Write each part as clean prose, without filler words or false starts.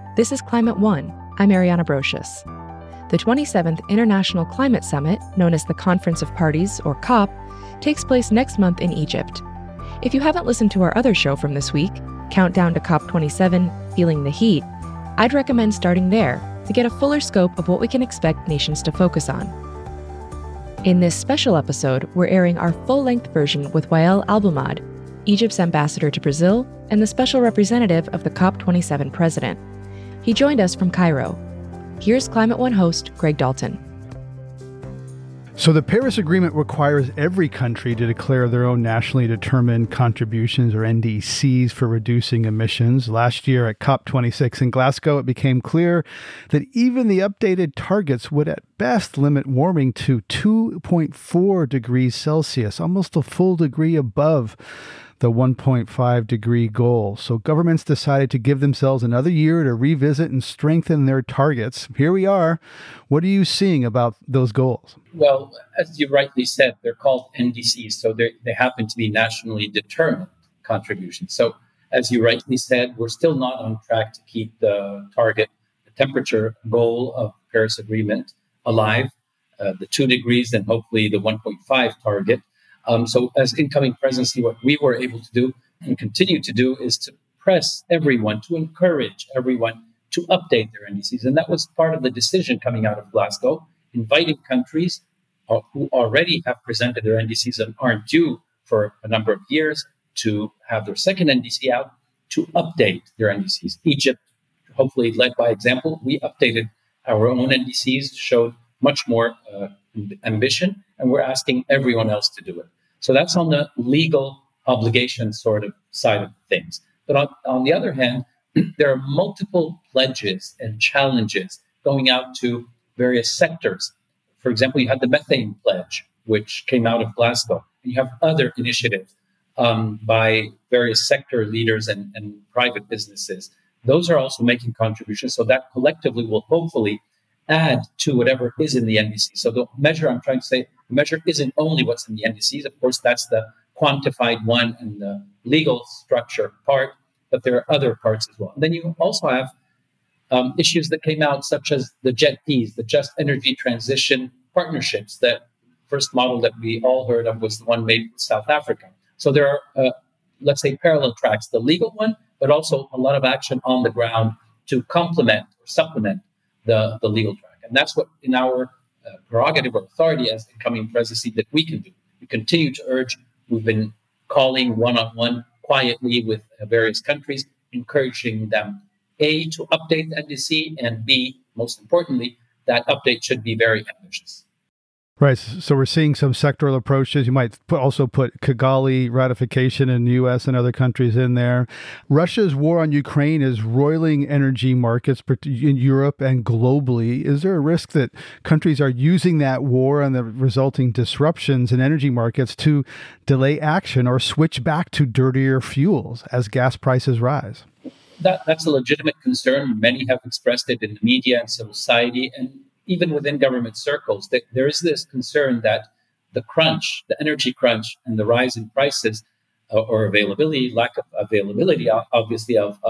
This is Climate One. I'm Ariana Brocious. The 27th International Climate Summit, known as the Conference of Parties, or COP, takes place next month in Egypt. If you haven't listened to our other show from this week, Countdown to COP27, Feeling the Heat, I'd recommend starting there to get a fuller scope of what we can expect nations to focus on. In this special episode, we're airing our full-length version with Wael Alboumad, Egypt's ambassador to Brazil and the special representative of the COP27 president. He joined us from Cairo. Here's Climate One host Greg Dalton. So the Paris Agreement requires every country to declare their own nationally determined contributions, or NDCs, for reducing emissions. Last year at COP26 in Glasgow, it became clear that even the updated targets would at best limit warming to 2.4 degrees Celsius, almost a full degree above the 1.5 degree goal. So governments decided to give themselves another year to revisit and strengthen their targets. Here we are. What are you seeing about those goals? Well, as you rightly said, they're called NDCs, so they happen to be nationally determined contributions. So as you rightly said, we're still not on track to keep the target, the temperature goal of the Paris Agreement alive, the 2 degrees and hopefully the 1.5 target. So as incoming presidency, what we were able to do and continue to do is to press everyone, to encourage everyone to update their NDCs. And that was part of the decision coming out of Glasgow, inviting countries who already have presented their NDCs and aren't due for a number of years to have their second NDC out, to update their NDCs. Egypt, hopefully led by example, we updated our own NDCs, showed much more ambition, and we're asking everyone else to do it. So that's on the legal obligation sort of side of things. But on the other hand, there are multiple pledges and challenges going out to various sectors. For example, you had the methane pledge, which came out of Glasgow. And you have other initiatives by various sector leaders and private businesses. Those are also making contributions. So that collectively will hopefully add to whatever is in the NDC. So the measure I'm trying to say, the measure isn't only what's in the NDCs. Of course, that's the quantified one and the legal structure part, but there are other parts as well. And then you also have issues that came out, such as the JETPs, the Just Energy Transition Partnerships. That first model that we all heard of was the one made in South Africa. So there are, let's say, parallel tracks, the legal one, but also a lot of action on the ground to complement or supplement the legal track. And that's what, in our prerogative or authority as incoming presidency, that we can do. We continue to urge. We've been calling one-on-one quietly with various countries, encouraging them, A, to update the NDC, and B, most importantly, that update should be very ambitious. Right. So we're seeing some sectoral approaches. You might also put Kigali ratification in the U.S. and other countries in there. Russia's war on Ukraine is roiling energy markets in Europe and globally. Is there a risk that countries are using that war and the resulting disruptions in energy markets to delay action or switch back to dirtier fuels as gas prices rise? That's a legitimate concern. Many have expressed it in the media and civil society, and even within government circles, that there is this concern that the crunch, the energy crunch, and the rise in prices or availability, lack of availability, obviously, of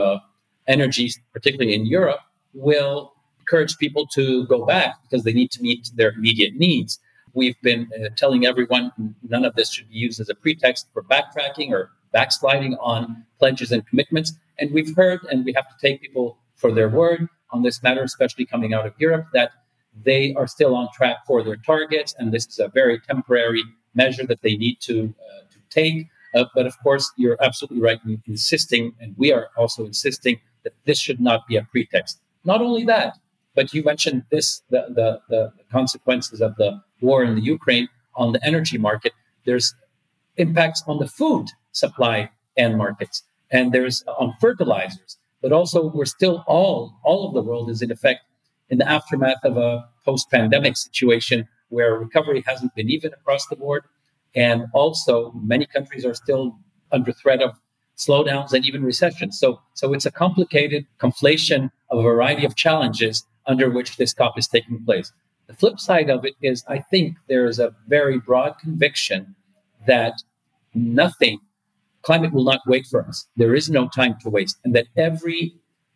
energy, particularly in Europe, will encourage people to go back because they need to meet their immediate needs. We've been telling everyone none of this should be used as a pretext for backtracking or backsliding on pledges and commitments. And we've heard, and we have to take people for their word on this matter, especially coming out of Europe, that they are still on track for their targets, and this is a very temporary measure that they need to take. But of course, you're absolutely right in insisting, and we are also insisting, that this should not be a pretext. Not only that, but you mentioned this, the consequences of the war in the Ukraine on the energy market. There's impacts on the food supply and markets, and there's on fertilizers. But also, we're still all of the world is in effect in the aftermath of a post-pandemic situation where recovery hasn't been even across the board. And also, many countries are still under threat of slowdowns and even recession. So it's a complicated conflation of a variety of challenges under which this COP is taking place. The flip side of it is, I think there is a very broad conviction that climate will not wait for us. There is no time to waste. And that every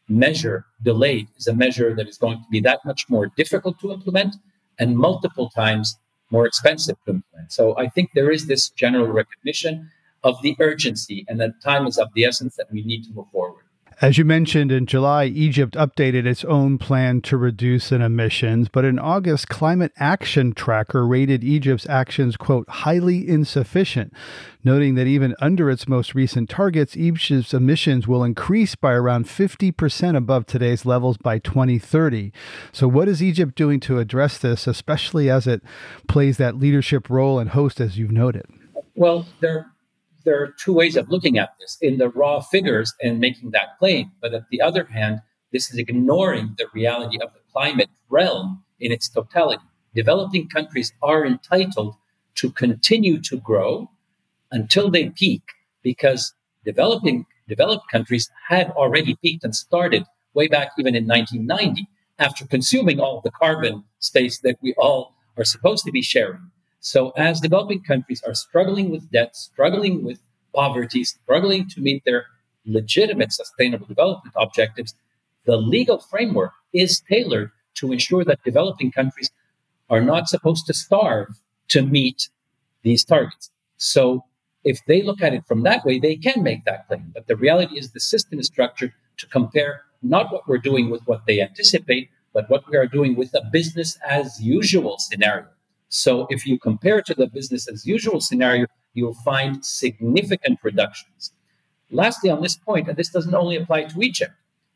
measure delayed is a measure that is going to be that much more difficult to implement and multiple times more expensive to implement. So I think there is this general recognition of the urgency and that time is of the essence, that we need to move forward. As you mentioned, in July, Egypt updated its own plan to reduce emissions, but in August, Climate Action Tracker rated Egypt's actions, quote, highly insufficient, noting that even under its most recent targets, Egypt's emissions will increase by around 50% above today's levels by 2030. So what is Egypt doing to address this, especially as it plays that leadership role and host, as you've noted? Well, there are two ways of looking at this: in the raw figures and making that claim. But at the other hand, this is ignoring the reality of the climate realm in its totality. Developing countries are entitled to continue to grow until they peak, because developed countries had already peaked and started way back even in 1990, after consuming all the carbon space that we all are supposed to be sharing. So as developing countries are struggling with debt, struggling with poverty, struggling to meet their legitimate sustainable development objectives, the legal framework is tailored to ensure that developing countries are not supposed to starve to meet these targets. So if they look at it from that way, they can make that claim. But the reality is the system is structured to compare not what we're doing with what they anticipate, but what we are doing with a business as usual scenario. So if you compare to the business as usual scenario, you'll find significant reductions. Lastly, on this point, and this doesn't only apply to Egypt,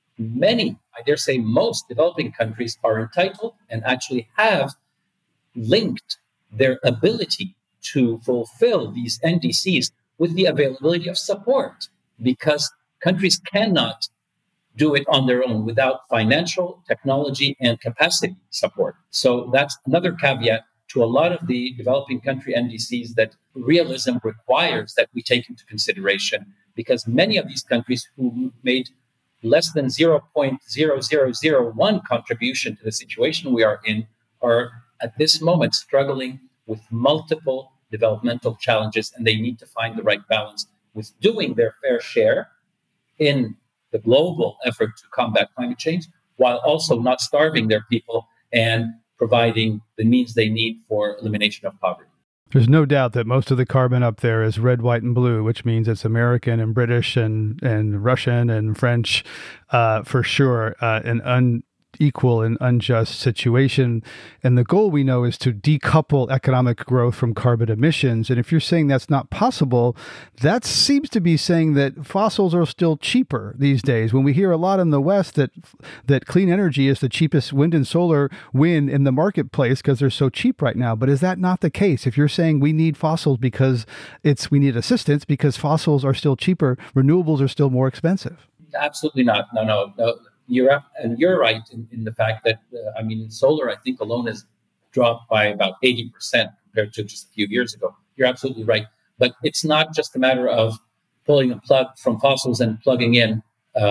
many, I dare say most developing countries are entitled and actually have linked their ability to fulfill these NDCs with the availability of support, because countries cannot do it on their own without financial, technology, and capacity support. So that's another caveat to a lot of the developing country NDCs that realism requires that we take into consideration, because many of these countries who made less than 0.0001 contribution to the situation we are in are at this moment struggling with multiple developmental challenges, and they need to find the right balance with doing their fair share in the global effort to combat climate change, while also not starving their people and providing the means they need for elimination of poverty. There's no doubt that most of the carbon up there is red, white, and blue, which means it's American and British and Russian and French, for sure, an unequal and unjust situation. And the goal, we know, is to decouple economic growth from carbon emissions. And if you're saying that's not possible, that seems to be saying that fossils are still cheaper these days. When we hear a lot in the West that clean energy is the cheapest wind and solar win in the marketplace because they're so cheap right now. But is that not the case? If you're saying we need fossils because we need assistance because fossils are still cheaper, renewables are still more expensive? Absolutely not. No. You're right in the fact that, solar, I think, alone has dropped by about 80% compared to just a few years ago. You're absolutely right. But it's not just a matter of pulling a plug from fossils and plugging in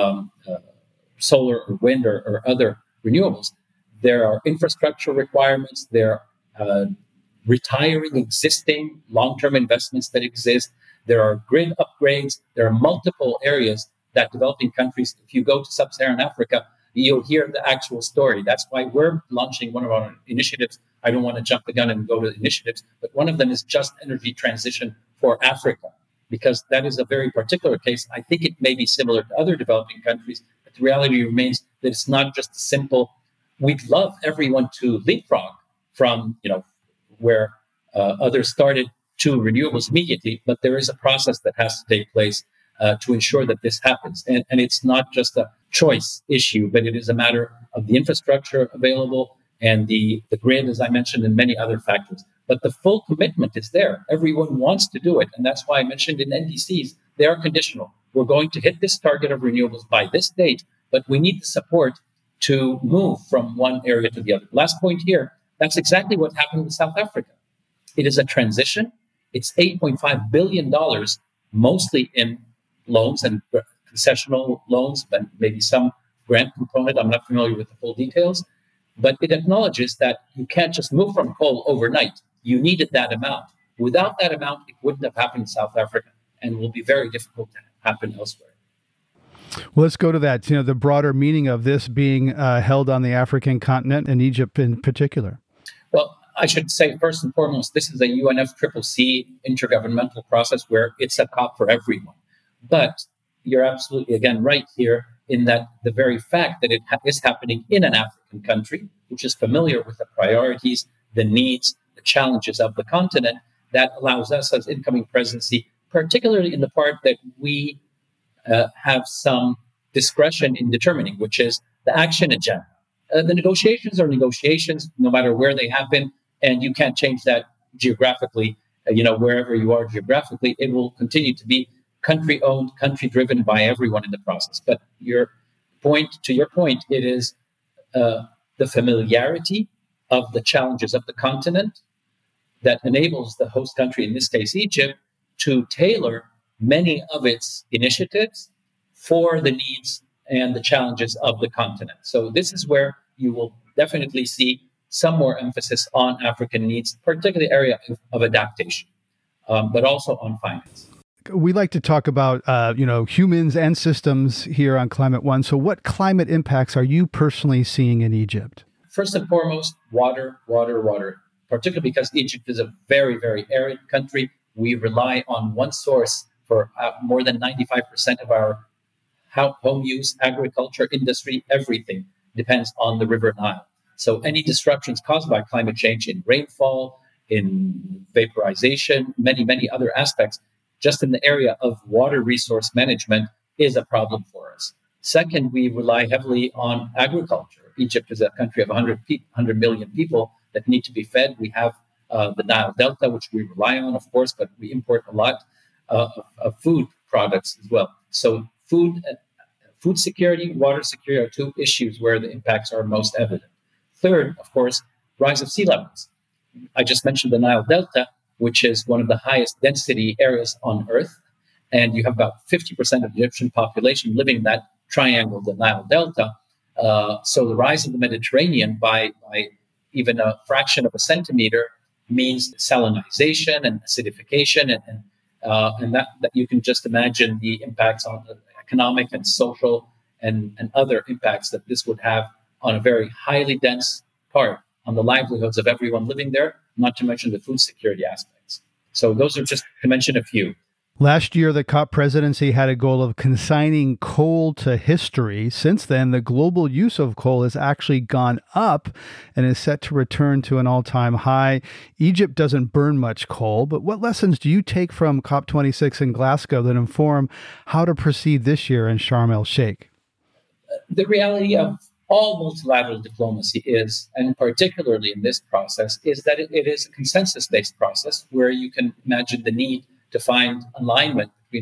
solar or wind or other renewables. There are infrastructure requirements. There are retiring existing long-term investments that exist. There are grid upgrades. There are multiple areas that developing countries, if you go to sub-Saharan Africa, you'll hear the actual story. That's why we're launching one of our initiatives. I don't want to jump the gun and go to initiatives, but one of them is just energy transition for Africa, because that is a very particular case. I think it may be similar to other developing countries, but the reality remains that it's not just a simple, we'd love everyone to leapfrog from, where others started to renewables immediately, but there is a process that has to take place to ensure that this happens. And it's not just a choice issue, but it is a matter of the infrastructure available and the grid, as I mentioned, and many other factors. But the full commitment is there. Everyone wants to do it. And that's why I mentioned in NDCs, they are conditional. We're going to hit this target of renewables by this date, but we need the support to move from one area to the other. Last point here, that's exactly what happened in South Africa. It is a transition. It's $8.5 billion, mostly in loans and concessional loans, but maybe some grant component. I'm not familiar with the full details, but it acknowledges that you can't just move from coal overnight. You needed that amount. Without that amount, it wouldn't have happened in South Africa and will be very difficult to happen elsewhere. Well, let's go to that. The broader meaning of this being held on the African continent and Egypt in particular. Well, I should say, first and foremost, this is a UNFCCC intergovernmental process where it's a COP for everyone. But you're absolutely, again, right here in that the very fact that it is happening in an African country, which is familiar with the priorities, the needs, the challenges of the continent, that allows us as incoming presidency, particularly in the part that we have some discretion in determining, which is the action agenda. The negotiations are negotiations, no matter where they happen, and you can't change that geographically. Wherever you are geographically, it will continue to be country-owned, country-driven by everyone in the process. But to your point, it is the familiarity of the challenges of the continent that enables the host country, in this case Egypt, to tailor many of its initiatives for the needs and the challenges of the continent. So this is where you will definitely see some more emphasis on African needs, particularly area of adaptation, but also on finance. We like to talk about, humans and systems here on Climate One. So what climate impacts are you personally seeing in Egypt? First and foremost, water, particularly because Egypt is a very, very arid country. We rely on one source for more than 95% of our home use, agriculture, industry, everything depends on the River Nile. So any disruptions caused by climate change in rainfall, in vaporization, many, many other aspects, just in the area of water resource management is a problem for us. Second, we rely heavily on agriculture. Egypt is a country of 100 million people that need to be fed. We have the Nile Delta, which we rely on, of course, but we import a lot of food products as well. So food security, water security are two issues where the impacts are most evident. Third, of course, rise of sea levels. I just mentioned the Nile Delta, which is one of the highest density areas on Earth. And you have about 50% of the Egyptian population living in that triangle, the Nile Delta. So the rise of the Mediterranean by even a fraction of a centimeter means salinization and acidification, and that you can just imagine the impacts on the economic and social and other impacts that this would have on a very highly dense part on the livelihoods of everyone living there, not to mention the food security aspects. So those are just to mention a few. Last year, the COP presidency had a goal of consigning coal to history. Since then, the global use of coal has actually gone up and is set to return to an all-time high. Egypt doesn't burn much coal, but what lessons do you take from COP26 in Glasgow that inform how to proceed this year in Sharm el-Sheikh? The reality of all multilateral diplomacy is, and particularly in this process, is that it is a consensus-based process where you can imagine the need to find alignment between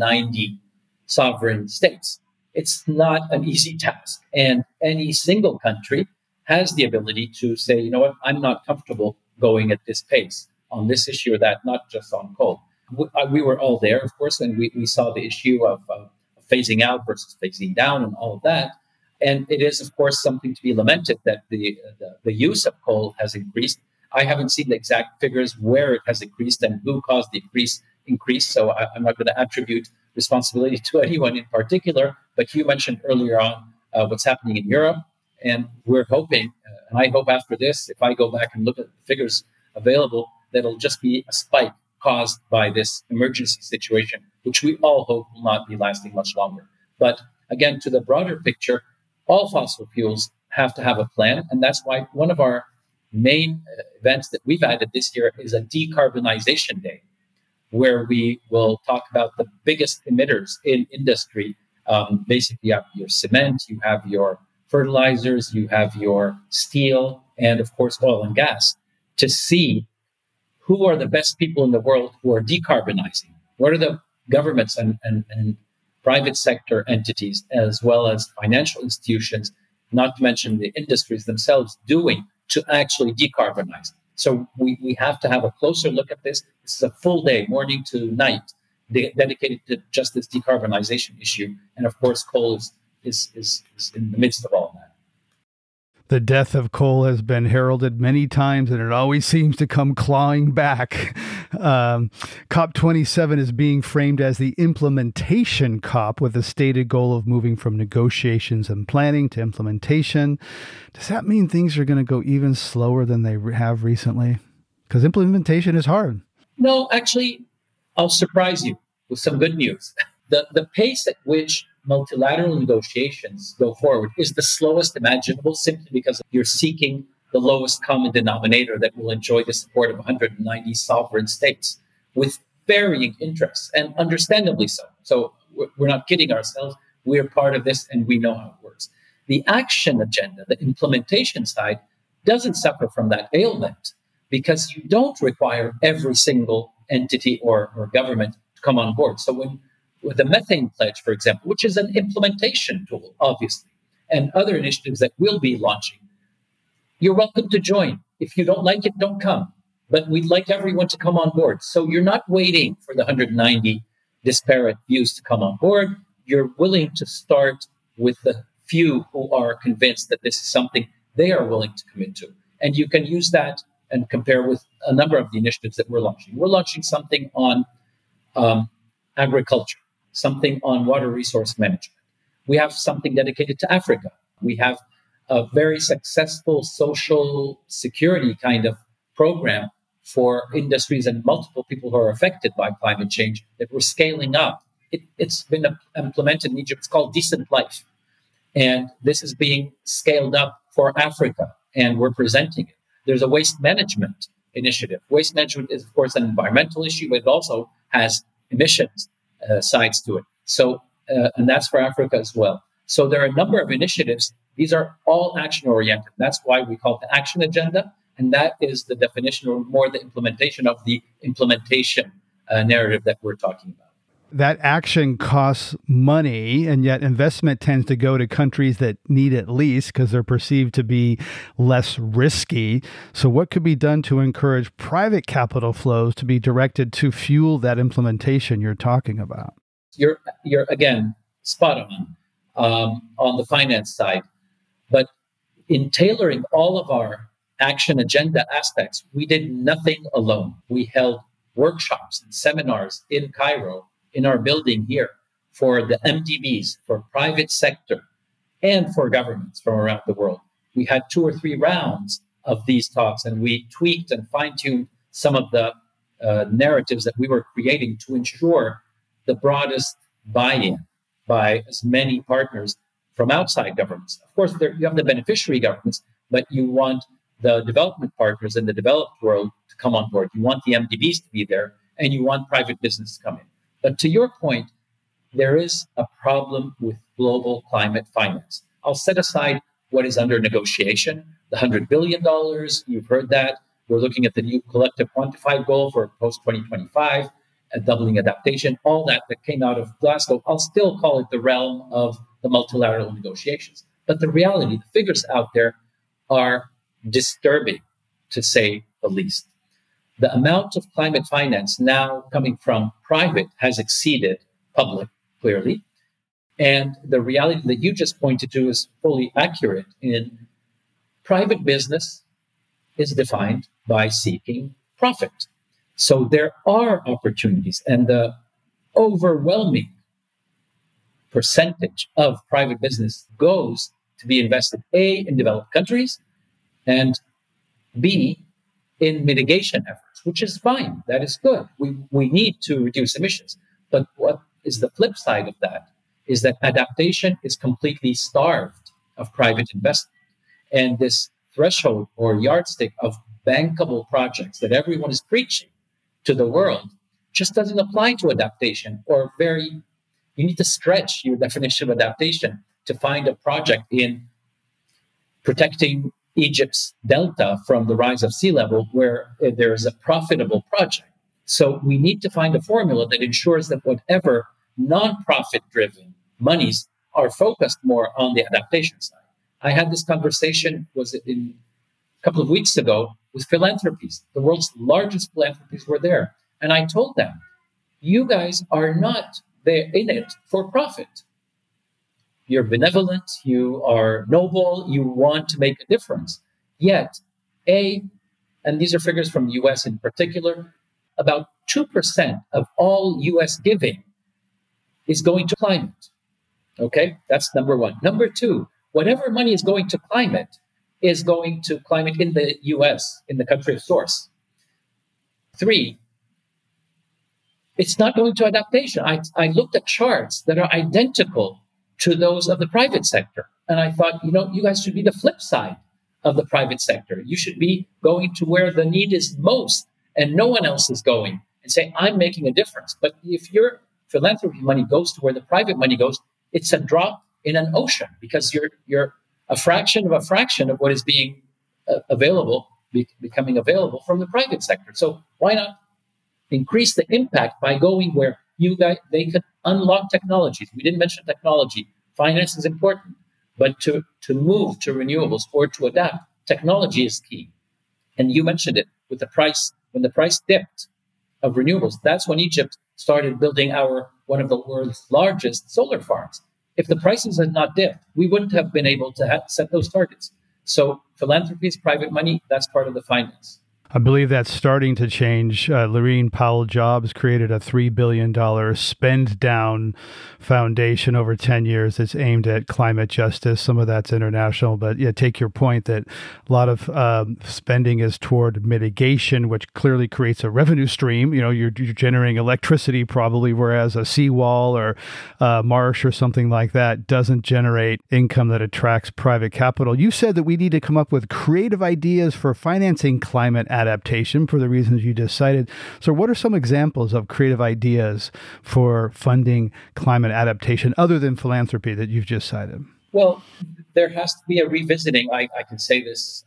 190 sovereign states. It's not an easy task. And any single country has the ability to say, you know what, I'm not comfortable going at this pace on this issue or that, not just on coal. We were all there, of course, and we saw the issue of phasing out versus phasing down and all of that. And it is, of course, something to be lamented that the use of coal has increased. I haven't seen the exact figures where it has increased and who caused the increase. So I'm not going to attribute responsibility to anyone in particular. But you mentioned earlier on what's happening in Europe. And we're hoping, and I hope after this, if I go back and look at the figures available, that it'll just be a spike caused by this emergency situation, which we all hope will not be lasting much longer. But again, to the broader picture, all fossil fuels have to have a plan. And that's why one of our main events that we've added this year is a decarbonization day, where we will talk about the biggest emitters in industry. Basically, you have your cement, you have your fertilizers, you have your steel, and of course, oil and gas, to see who are the best people in the world who are decarbonizing. What are the governments and private sector entities, as well as financial institutions, not to mention the industries themselves, doing to actually decarbonize? So we have to have a closer look at this. This is a full day, morning to night, dedicated to just this decarbonization issue. And of course, coal is in the midst of all that. The death of coal has been heralded many times, and it always seems to come clawing back. COP27 is being framed as the implementation COP, with a stated goal of moving from negotiations and planning to implementation. Does that mean things are going to go even slower than they have recently? Because implementation is hard. No, actually, I'll surprise you with some good news. The pace at which multilateral negotiations go forward is the slowest imaginable, simply because you're seeking the lowest common denominator that will enjoy the support of 190 sovereign states with varying interests, and understandably so. So we're not kidding ourselves. We're part of this, and we know how it works. The action agenda, the implementation side, doesn't suffer from that ailment because you don't require every single entity or government to come on board. So with the methane pledge, for example, which is an implementation tool, obviously, and other initiatives that we'll be launching, you're welcome to join. If you don't like it, don't come. But we'd like everyone to come on board. So you're not waiting for the 190 disparate views to come on board. You're willing to start with the few who are convinced that this is something they are willing to commit to. And you can use that and compare with a number of the initiatives that we're launching. We're launching something on agriculture, something on water resource management. We have something dedicated to Africa. We have a very successful social security kind of program for industries and multiple people who are affected by climate change that we're scaling up. It's been implemented in Egypt. It's called Decent Life. And this is being scaled up for Africa, and we're presenting it. There's a waste management initiative. Waste management is, of course, an environmental issue, but it also has emissions sides to it. So, and that's for Africa as well. So there are a number of initiatives. These are all action-oriented. That's why we call it the action agenda. And that is the definition, or more the implementation of the implementation narrative that we're talking about. That action costs money, and yet investment tends to go to countries that need it least because they're perceived to be less risky. So what could be done to encourage private capital flows to be directed to fuel that implementation you're talking about? You're again, spot on the finance side. But in tailoring all of our action agenda aspects, we did nothing alone. We held workshops and seminars in Cairo, in our building here, for the MDBs, for private sector, and for governments from around the world. We had 2 or 3 rounds of these talks, and we tweaked and fine-tuned some of the narratives that we were creating to ensure the broadest buy-in by as many partners from outside governments. Of course, you have the beneficiary governments, but you want the development partners in the developed world to come on board. You want the MDBs to be there, and you want private business to come in. But to your point, there is a problem with global climate finance. I'll set aside what is under negotiation, the $100 billion, you've heard that. We're looking at the new collective quantified goal for post-2025, a doubling adaptation, all that came out of Glasgow. I'll still call it the realm of the multilateral negotiations. But the reality, the figures out there are disturbing, to say the least. The amount of climate finance now coming from private has exceeded public, clearly. And the reality that you just pointed to is fully accurate. In private business is defined by seeking profit. So there are opportunities, and the overwhelming percentage of private business goes to be invested, A, in developed countries, and B, in mitigation efforts, which is fine. That is good. We need to reduce emissions. But what is the flip side of that is that adaptation is completely starved of private investment. And this threshold or yardstick of bankable projects that everyone is preaching to the world just doesn't apply to adaptation, or you need to stretch your definition of adaptation to find a project in protecting Egypt's delta from the rise of sea level where there is a profitable project. So we need to find a formula that ensures that whatever non-profit driven monies are focused more on the adaptation side. I had this conversation, was it a couple of weeks ago, with philanthropies. The world's largest philanthropies were there. And I told them, you guys are not there in it for profit. you're benevolent, you are noble, you want to make a difference. Yet, and these are figures from the US in particular, about 2% of all US giving is going to climate. Okay, that's number one. Number two, whatever money is going to climate is going to climate in the US, in the country of source. Three, it's not going to adaptation. I looked at charts that are identical to those of the private sector. And I thought, you guys should be the flip side of the private sector. You should be going to where the need is most and no one else is going and say, I'm making a difference. But if your philanthropy money goes to where the private money goes, it's a drop in an ocean because you're a fraction of what is being available, becoming available from the private sector. So why not increase the impact by going where they could unlock technologies? We didn't mention technology. Finance is important, but to move to renewables or to adapt, technology is key. And you mentioned it with the price. When the price dipped of renewables, that's when Egypt started building one of the world's largest solar farms. If the prices had not dipped, we wouldn't have been able to set those targets. So philanthropy is private money. That's part of the finance. I believe that's starting to change. Laurene Powell Jobs created a $3 billion spend down foundation over 10 years that's aimed at climate justice. Some of that's international, but yeah, take your point that a lot of spending is toward mitigation, which clearly creates a revenue stream. You're generating electricity probably, whereas a seawall or marsh or something like that doesn't generate income that attracts private capital. You said that we need to come up with creative ideas for financing climate adaptation for the reasons you just cited. So what are some examples of creative ideas for funding climate adaptation other than philanthropy that you've just cited? Well, there has to be a revisiting. I can say this.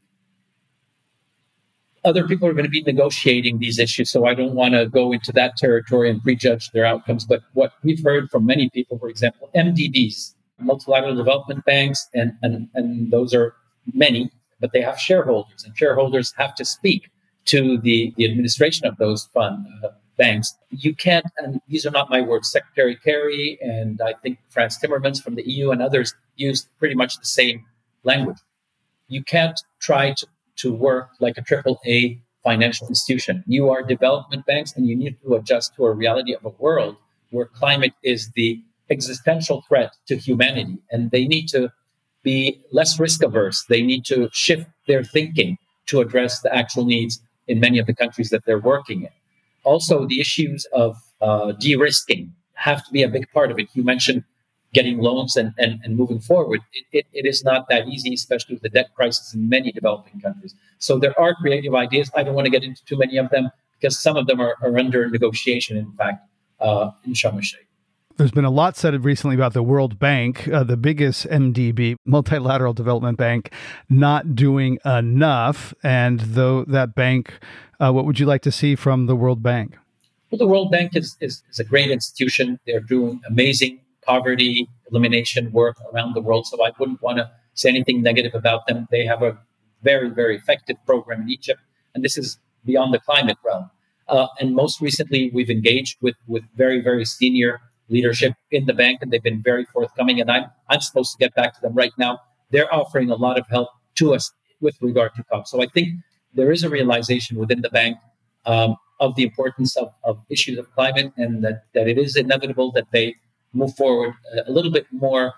Other people are going to be negotiating these issues, so I don't want to go into that territory and prejudge their outcomes. But what we've heard from many people, for example, MDBs, multilateral development banks, and those are many, but they have shareholders, and shareholders have to speak to the administration of those banks. You can't, and these are not my words, Secretary Kerry and I think Frans Timmermans from the EU and others used pretty much the same language. You can't try to work like a AAA financial institution. You are development banks, and you need to adjust to a reality of a world where climate is the existential threat to humanity, and they need to be less risk averse. They need to shift their thinking to address the actual needs in many of the countries that they're working in. Also, the issues of de-risking have to be a big part of it. You mentioned getting loans and moving forward. It is not that easy, especially with the debt crisis in many developing countries. So there are creative ideas. I don't want to get into too many of them because some of them are under negotiation, in fact, in Sharm el-Sheikh. There's been a lot said recently about the World Bank, the biggest MDB, multilateral development bank, not doing enough. And though that bank, what would you like to see from the World Bank? Well, the World Bank is a great institution. They're doing amazing poverty elimination work around the world. So I wouldn't want to say anything negative about them. They have a very, very effective program in Egypt. And this is beyond the climate realm. And most recently, we've engaged with very, very senior leadership in the bank, and they've been very forthcoming. And I'm supposed to get back to them right now. They're offering a lot of help to us with regard to COP. So I think there is a realization within the bank of the importance of issues of climate, and that it is inevitable that they move forward a little bit more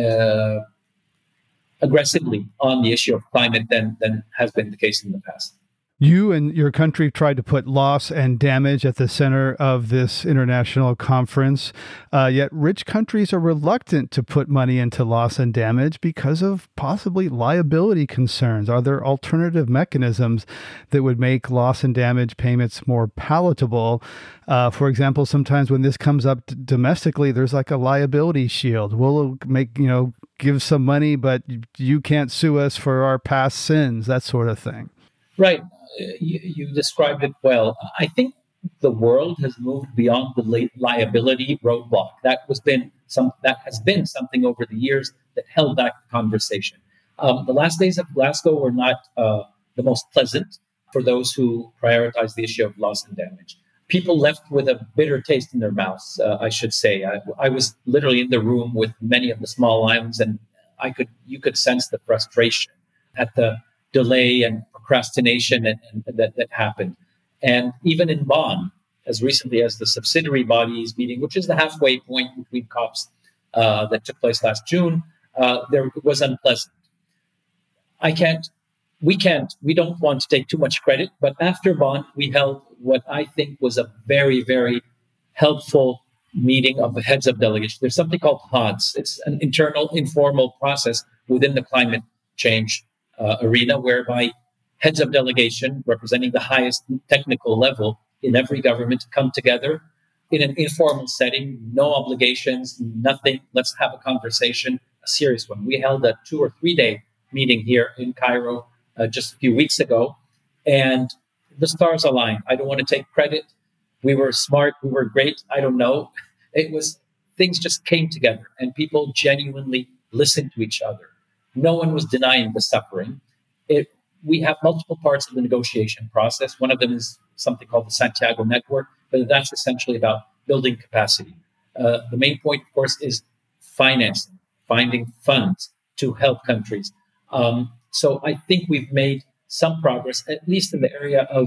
aggressively on the issue of climate than has been the case in the past. You and your country tried to put loss and damage at the center of this international conference, yet rich countries are reluctant to put money into loss and damage because of possibly liability concerns. Are there alternative mechanisms that would make loss and damage payments more palatable? For example, sometimes when this comes up domestically, there's like a liability shield. We'll give some money, but you can't sue us for our past sins, that sort of thing. Right. You described it well. I think the world has moved beyond the liability roadblock. That has been something over the years that held back the conversation. The last days of Glasgow were not the most pleasant for those who prioritize the issue of loss and damage. people left with a bitter taste in their mouths, I should say. I was literally in the room with many of the small islands, and you could sense the frustration at the delay and procrastination that happened. And even in Bonn, as recently as the subsidiary bodies meeting, which is the halfway point between COPs that took place last June, it was unpleasant. We don't want to take too much credit, but after Bonn, we held what I think was a very, very helpful meeting of the heads of delegation. There's something called HODS. It's an internal, informal process within the climate change arena, whereby heads of delegation representing the highest technical level in every government come together in an informal setting, no obligations, nothing. Let's have a conversation, a serious one. We held a 2 or 3 day meeting here in Cairo just a few weeks ago, and the stars aligned. I don't want to take credit. We were smart. We were great. I don't know. Things just came together, and people genuinely listened to each other. No one was denying the suffering. We have multiple parts of the negotiation process. One of them is something called the Santiago Network, but that's essentially about building capacity. The main point, of course, is financing, finding funds to help countries. So I think we've made some progress, at least in the area of,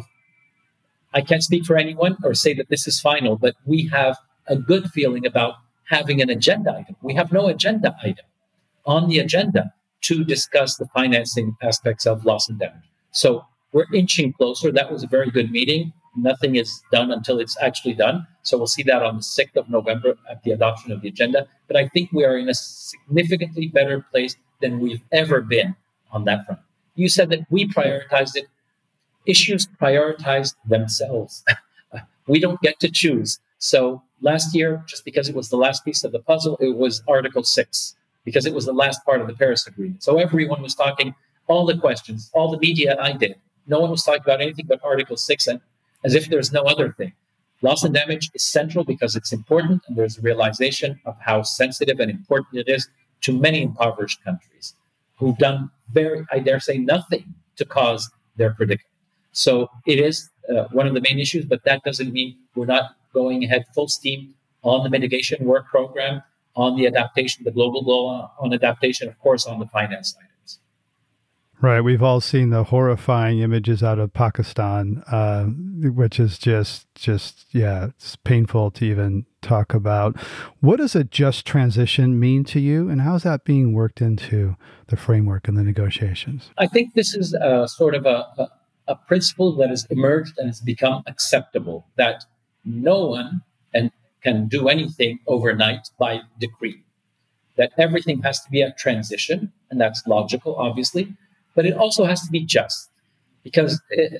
I can't speak for anyone or say that this is final, but we have a good feeling about having an agenda item. We have no agenda item on the agenda to discuss the financing aspects of loss and damage. So we're inching closer. That was a very good meeting. Nothing is done until it's actually done. So we'll see that on the 6th of November at the adoption of the agenda. But I think we are in a significantly better place than we've ever been on that front. You said that we prioritized it. Issues prioritize themselves. We don't get to choose. So last year, just because it was the last piece of the puzzle, it was Article 6, because it was the last part of the Paris Agreement. So everyone was talking, all the questions, all the media I did. No one was talking about anything but Article 6, and as if there's no other thing. Loss and damage is central because it's important, and there's a realization of how sensitive and important it is to many impoverished countries who've done I dare say, nothing to cause their predicament. So it is one of the main issues, but that doesn't mean we're not going ahead full steam on the mitigation work program, on the adaptation, the global goal on adaptation, of course, on the finance items. Right. We've all seen the horrifying images out of Pakistan, which is just, it's painful to even talk about. What does a just transition mean to you, and how is that being worked into the framework and the negotiations? I think this is sort of a principle that has emerged and has become acceptable, that no one can do anything overnight by decree, that everything has to be a transition, and that's logical, obviously. But it also has to be just, because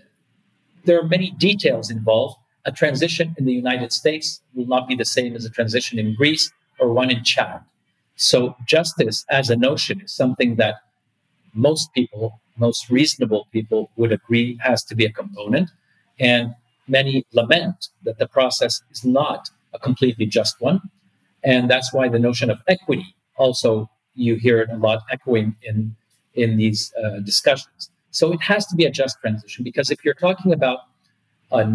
there are many details involved. A transition in the United States will not be the same as a transition in Greece or one in Chad. So justice as a notion is something that most reasonable people would agree has to be a component. And many lament that the process is not a completely just one. And that's why the notion of equity, also you hear it a lot echoing in these discussions. So it has to be a just transition, because if you're talking about a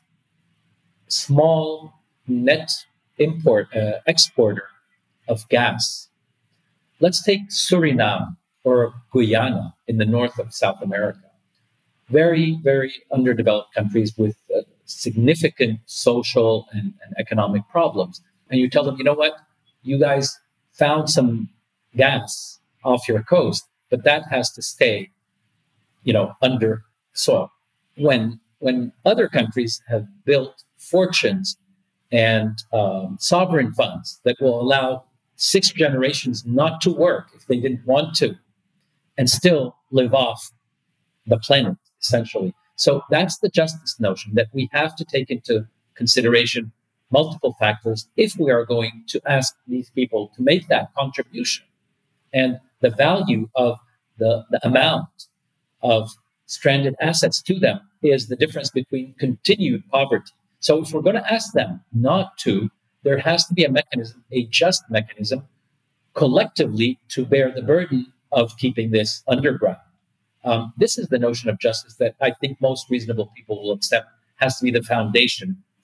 small net exporter of gas, let's take Suriname or Guyana in the north of South America. Very, very underdeveloped countries with significant social and economic problems. And you tell them, you know what, you guys found some gas off your coast, but that has to stay, under soil. When other countries have built fortunes and sovereign funds that will allow 6 generations not to work if they didn't want to, and still live off the planet, essentially. So that's the justice notion, that we have to take into consideration multiple factors if we are going to ask these people to make that contribution. And the value of the amount of stranded assets to them is the difference between continued poverty. So if we're going to ask them not to, there has to be a mechanism, a just mechanism, collectively to bear the burden of keeping this underground. This is the notion of justice that I think most reasonable people will accept has to be the foundation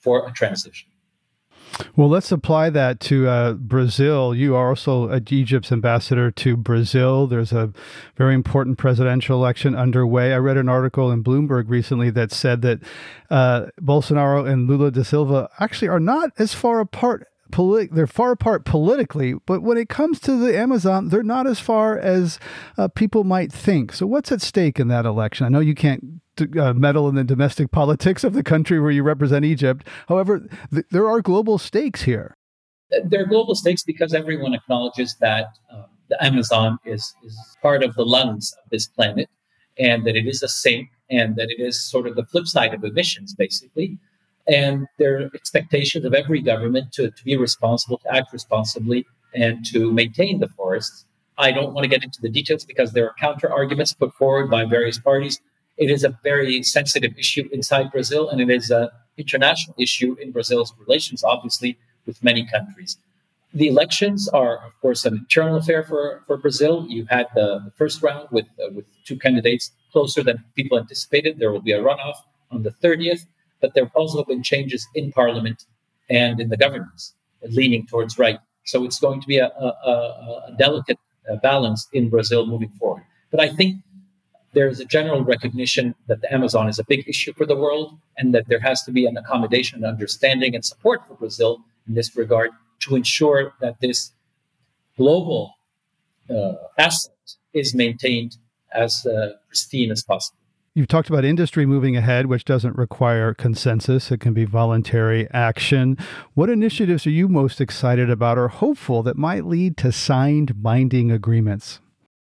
for a transition. Well, let's apply that to Brazil. You are also Egypt's ambassador to Brazil. There's a very important presidential election underway. I read an article in Bloomberg recently that said that Bolsonaro and Lula da Silva actually are not as far apart. They're far apart politically, but when it comes to the Amazon, they're not as far as people might think. So what's at stake in that election? I know you can't meddle in the domestic politics of the country where you represent Egypt. However, there are global stakes here. There are global stakes because everyone acknowledges that the Amazon is part of the lungs of this planet, and that it is a sink, and that it is sort of the flip side of emissions, basically. And there are expectations of every government to be responsible, to act responsibly, and to maintain the forests. I don't want to get into the details because there are counter arguments put forward by various parties. It is a very sensitive issue inside Brazil, and it is an international issue in Brazil's relations, obviously, with many countries. The elections are, of course, an internal affair for Brazil. You had the first round with two candidates closer than people anticipated. There will be a runoff on the 30th. But there have also been changes in parliament and in the governments leaning towards right. So it's going to be a delicate balance in Brazil moving forward. But I think there's a general recognition that the Amazon is a big issue for the world, and that there has to be an accommodation, understanding, and support for Brazil in this regard to ensure that this global asset is maintained as pristine as possible. You've talked about industry moving ahead, which doesn't require consensus. It can be voluntary action. What initiatives are you most excited about or hopeful that might lead to signed binding agreements?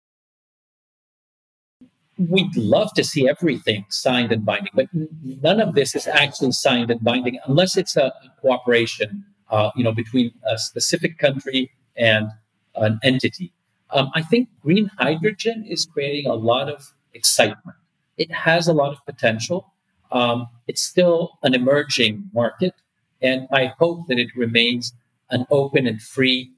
We'd love to see everything signed and binding, but none of this is actually signed and binding unless it's a cooperation, between a specific country and an entity. I think green hydrogen is creating a lot of excitement. It has a lot of potential. It's still an emerging market, and I hope that it remains an open and free,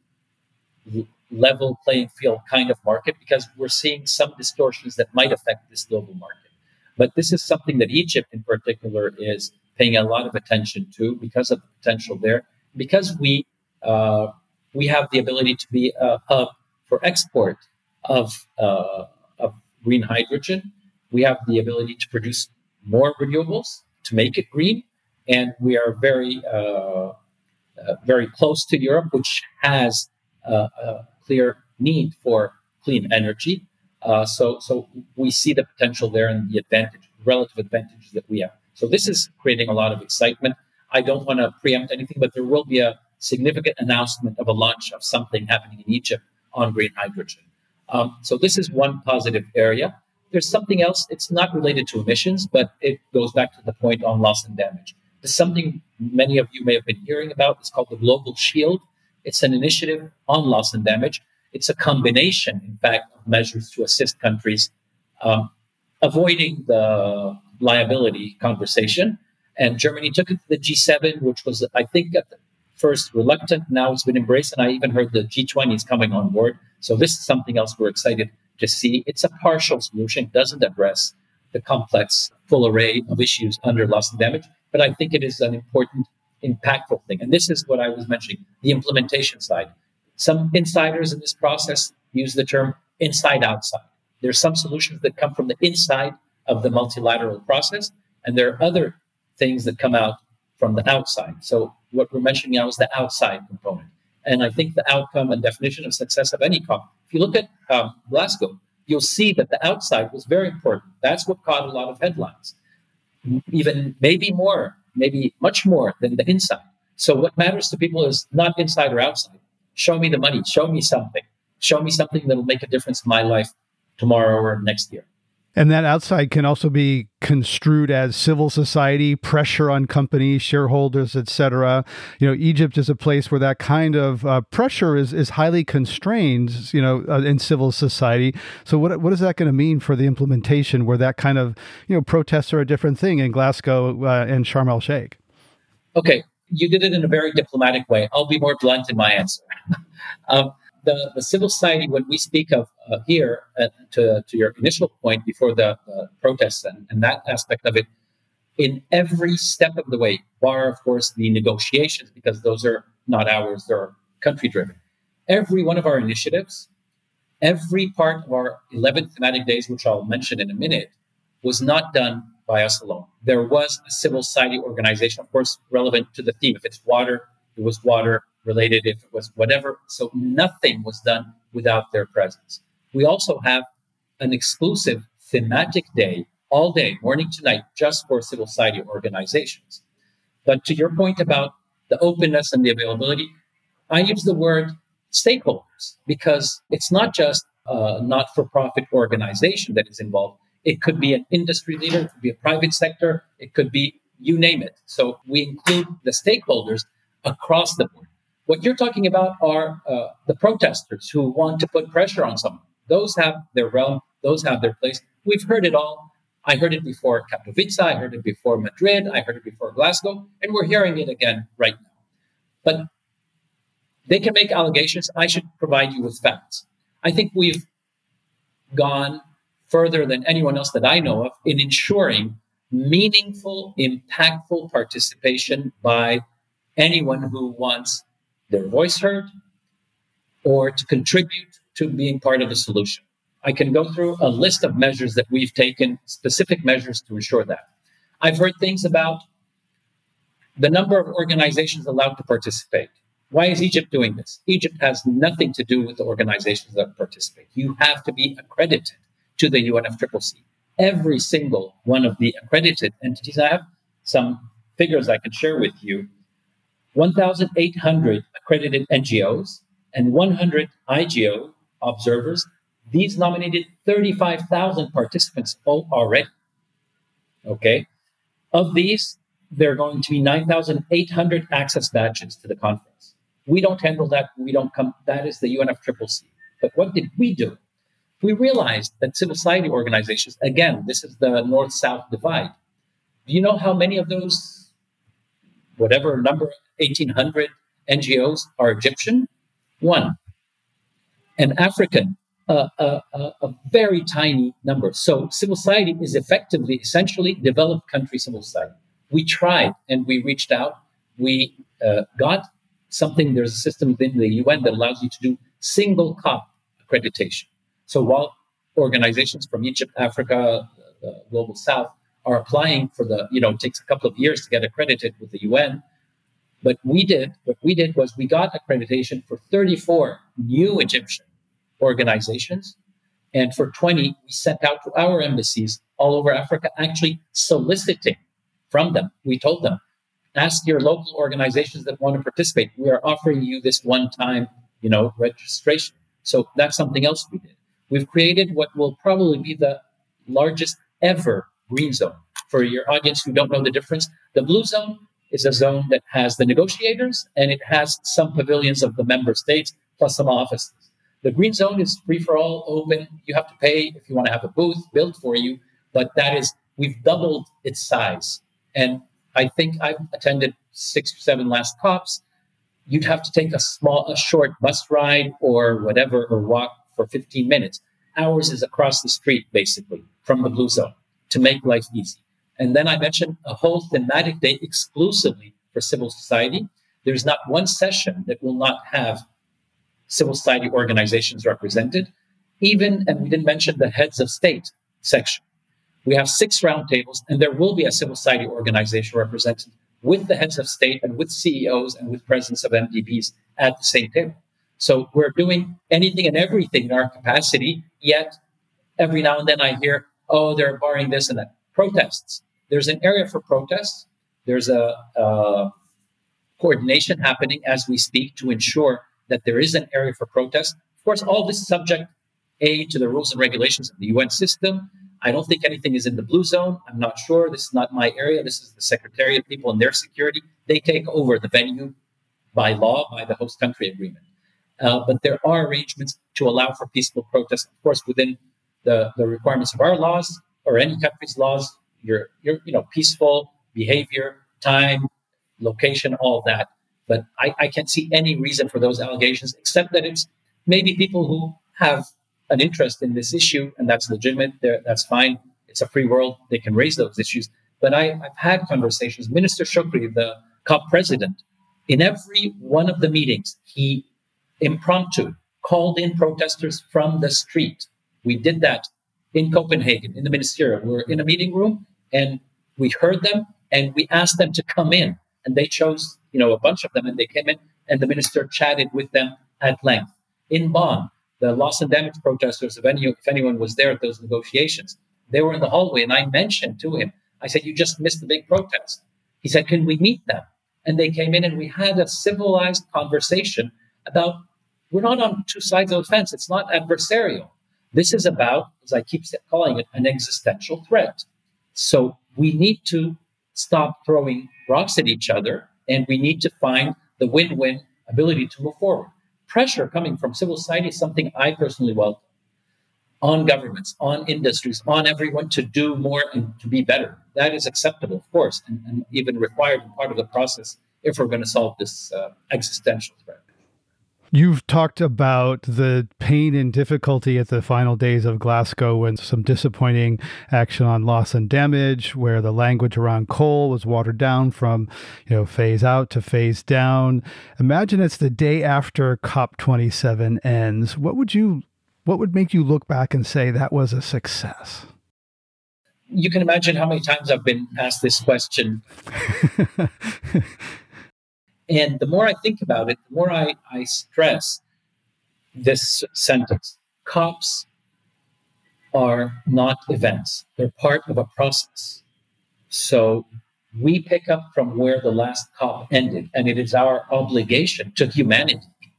level playing field kind of market, because we're seeing some distortions that might affect this global market. But this is something that Egypt in particular is paying a lot of attention to because of the potential there, because we have the ability to be a hub for export of green hydrogen. We have the ability to produce more renewables to make it green, and we are very, very close to Europe, which has a clear need for clean energy. So we see the potential there and the relative advantages that we have. So this is creating a lot of excitement. I don't want to preempt anything, but there will be a significant announcement of a launch of something happening in Egypt on green hydrogen. So this is one positive area. There's something else. It's not related to emissions, but it goes back to the point on loss and damage. There's something many of you may have been hearing about. It's called the Global Shield. It's an initiative on loss and damage. It's a combination, in fact, of measures to assist countries avoiding the liability conversation. And Germany took it to the G7, which was, I think, at the first reluctant. Now it's been embraced, and I even heard the G20 is coming on board. So this is something else we're excited to see. It's a partial solution. It doesn't address the complex, full array of issues under loss and damage, but I think it is an important, impactful thing. And this is what I was mentioning, the implementation side. Some insiders in this process use the term inside-outside. There are some solutions that come from the inside of the multilateral process, and there are other things that come out from the outside. So what we're mentioning now is the outside component. And I think the outcome and definition of success of any COP, if you look at Glasgow, you'll see that the outside was very important. That's what caught a lot of headlines, even maybe much more than the inside. So what matters to people is not inside or outside. Show me the money. Show me something. Show me something that'll make a difference in my life tomorrow or next year. And that outside can also be construed as civil society, pressure on companies, shareholders, et cetera. Egypt is a place where that kind of pressure is highly constrained, in civil society. So what is that going to mean for the implementation where that kind of, protests are a different thing in Glasgow and Sharm el-Sheikh? Okay, you did it in a very diplomatic way. I'll be more blunt in my answer. The civil society, when we speak of here, to your initial point before the protests and that aspect of it, in every step of the way, bar, of course, the negotiations, because those are not ours, they're country-driven. Every one of our initiatives, every part of our 11 thematic days, which I'll mention in a minute, was not done by us alone. There was a civil society organization, of course, relevant to the theme. If it's water, it was water related, if it was whatever. So nothing was done without their presence. We also have an exclusive thematic day, all day, morning to night, just for civil society organizations. But to your point about the openness and the availability, I use the word stakeholders because it's not just a not-for-profit organization that is involved. It could be an industry leader, it could be a private sector, it could be you name it. So we include the stakeholders across the board. What you're talking about are the protesters who want to put pressure on someone. Those have their realm, those have their place. We've heard it all. I heard it before Katowice, I heard it before Madrid, I heard it before Glasgow, and we're hearing it again right now. But they can make allegations. I should provide you with facts. I think we've gone further than anyone else that I know of in ensuring meaningful, impactful participation by anyone who wants their voice heard or to contribute to being part of the solution. I can go through a list of measures that we've taken, specific measures to ensure that. I've heard things about the number of organizations allowed to participate. Why is Egypt doing this? Egypt has nothing to do with the organizations that participate. You have to be accredited to the UNFCCC. Every single one of the accredited entities, I have some figures I can share with you, 1,800 accredited NGOs and 100 IGO observers. These nominated 35,000 participants already. Okay. Of these, there are going to be 9,800 access badges to the conference. We don't handle that. We don't come. That is the UNFCCC. But what did we do? We realized that civil society organizations, again, this is the North-South divide. Do you know how many of those, whatever number, 1,800 NGOs are Egyptian? One. And African, a very tiny number. So civil society is effectively, essentially, developed country civil society. We tried and we reached out. We got something, there's a system within the UN that allows you to do single COP accreditation. So while organizations from Egypt, Africa, the Global South are applying for it takes a couple of years to get accredited with the UN. But what we did was we got accreditation for 34 new Egyptian organizations. And for 20, we sent out to our embassies all over Africa, actually soliciting from them. We told them, ask your local organizations that want to participate. We are offering you this one-time, registration. So that's something else we did. We've created what will probably be the largest ever green zone. For your audience who don't know the difference, the blue zone is a zone that has the negotiators and it has some pavilions of the member states plus some offices. The green zone is free for all, open. You have to pay if you want to have a booth built for you, but we've doubled its size. And I think I've attended 6 or 7 last COPs. You'd have to take a short bus ride or whatever, or walk for 15 minutes. Ours is across the street, basically, from the blue zone to make life easy. And then I mentioned a whole thematic day exclusively for civil society. There's not one session that will not have civil society organizations represented, and we didn't mention the heads of state section. We have 6 roundtables, and there will be a civil society organization represented with the heads of state and with CEOs and with presidents of MDBs at the same table. So we're doing anything and everything in our capacity, yet every now and then I hear, they're barring this and that. Protests. There's an area for protests. There's a coordination happening as we speak to ensure that there is an area for protest. Of course, all this is subject, to the rules and regulations of the UN system. I don't think anything is in the blue zone. I'm not sure. This is not my area. This is the Secretariat people and their security. They take over the venue by law, by the host country agreement. But there are arrangements to allow for peaceful protest, of course, within the requirements of our laws or any country's laws. Your peaceful behavior, time, location, all that. But I can't see any reason for those allegations, except that it's maybe people who have an interest in this issue, and that's legitimate. That's fine. It's a free world. They can raise those issues. but I've had conversations. Minister Shukri, the COP president, in every one of the meetings, he impromptu called in protesters from the street. We did that in Copenhagen, in the ministerial. We were in a meeting room and we heard them and we asked them to come in. And they chose, a bunch of them, and they came in and the minister chatted with them at length. In Bonn, the loss and damage protesters, if anyone was there at those negotiations, they were in the hallway and I mentioned to him, I said, you just missed the big protest. He said, can we meet them? And they came in and we had a civilized conversation about, we're not on two sides of the fence. It's not adversarial. This is about, as I keep calling it, an existential threat. So we need to stop throwing rocks at each other, and we need to find the win-win ability to move forward. Pressure coming from civil society is something I personally welcome on governments, on industries, on everyone to do more and to be better. That is acceptable, of course, and even required and part of the process if we're going to solve this existential threat. You've talked about the pain and difficulty at the final days of Glasgow and some disappointing action on loss and damage, where the language around coal was watered down from, phase out to phase down. Imagine it's the day after COP27 ends. What would make you look back and say that was a success? You can imagine how many times I've been asked this question. And the more I think about it, the more I stress this sentence. COPs are not events. They're part of a process. So we pick up from where the last COP ended, and it is our obligation to humanity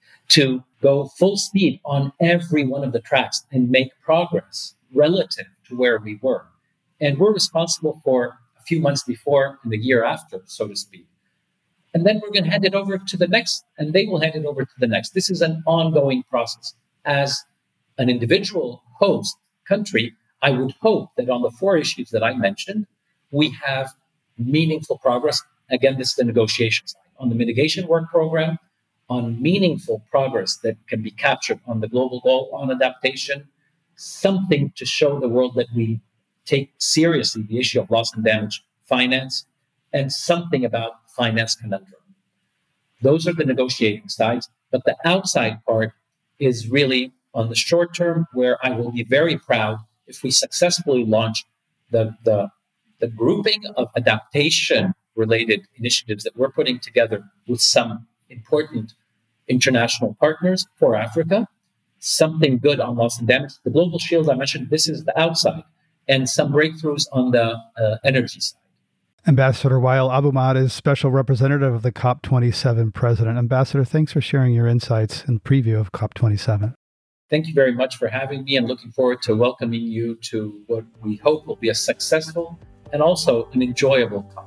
to go full speed on every one of the tracks and make progress relative to where we were. And we're responsible for a few months before and the year after, so to speak. And then we're going to hand it over to the next, and they will hand it over to the next. This is an ongoing process. As an individual host country, I would hope that on the 4 issues that I mentioned, we have meaningful progress. Again, this is the negotiation side. On the mitigation work program, on meaningful progress that can be captured on the global goal on adaptation, something to show the world that we take seriously the issue of loss and damage finance, and something about finance conundrum. Those are the negotiating sides, but the outside part is really on the short term, where I will be very proud if we successfully launch the grouping of adaptation-related initiatives that we're putting together with some important international partners for Africa, something good on loss and damage. The Global Shield I mentioned, this is the outside, and some breakthroughs on the energy side. Ambassador Wael Abumad is Special Representative of the COP27 President. Ambassador, thanks for sharing your insights and preview of COP27. Thank you very much for having me, and looking forward to welcoming you to what we hope will be a successful and also an enjoyable COP.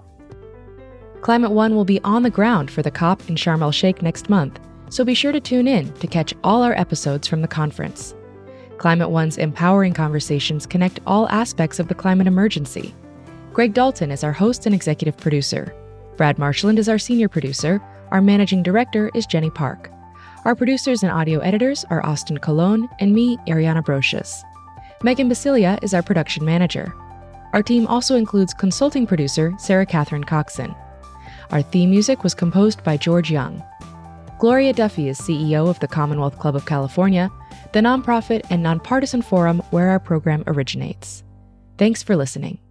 Climate One will be on the ground for the COP in Sharm el-Sheikh next month, so be sure to tune in to catch all our episodes from the conference. Climate One's empowering conversations connect all aspects of the climate emergency. Greg Dalton is our host and executive producer. Brad Marshland is our senior producer. Our managing director is Jenny Park. Our producers and audio editors are Austin Colon and me, Ariana Brocious. Megan Basilia is our production manager. Our team also includes consulting producer Sarah Catherine Coxon. Our theme music was composed by George Young. Gloria Duffy is CEO of the Commonwealth Club of California, the nonprofit and nonpartisan forum where our program originates. Thanks for listening.